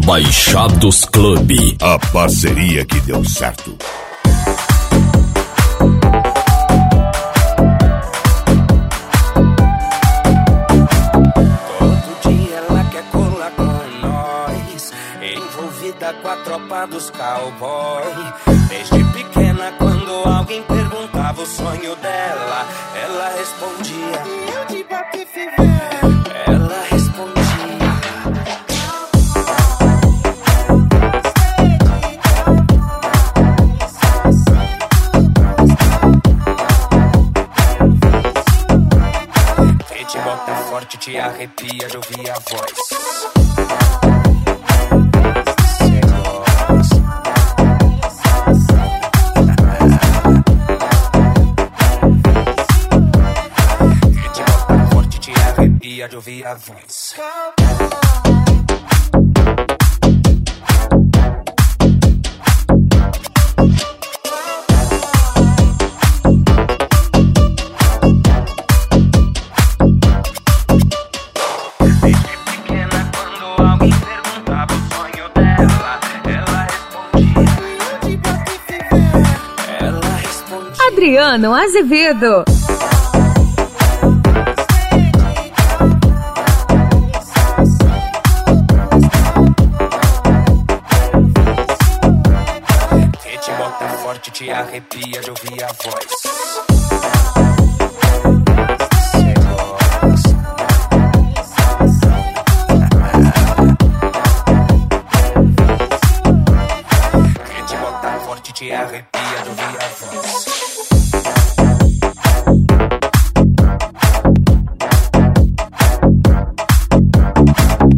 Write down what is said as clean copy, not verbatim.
Baixados Club, a parceria que deu certo. Todo dia ela quer colar com nós, envolvida com a tropa dos cowboy. Desde pequena, quando alguém perguntava o sonho dela, ela respondia: eu de bote viver. Ela respondia. Te bota forte, te arrepia de ouvir a voz. Cê gosta. Te bota forte, te arrepia de ouvir a voz. Adriano Azevedo. Que te bota forte, te arrepia de ouvir a voz. Cê gosta. Que te bota forte, te arrepia de ouvir a voz.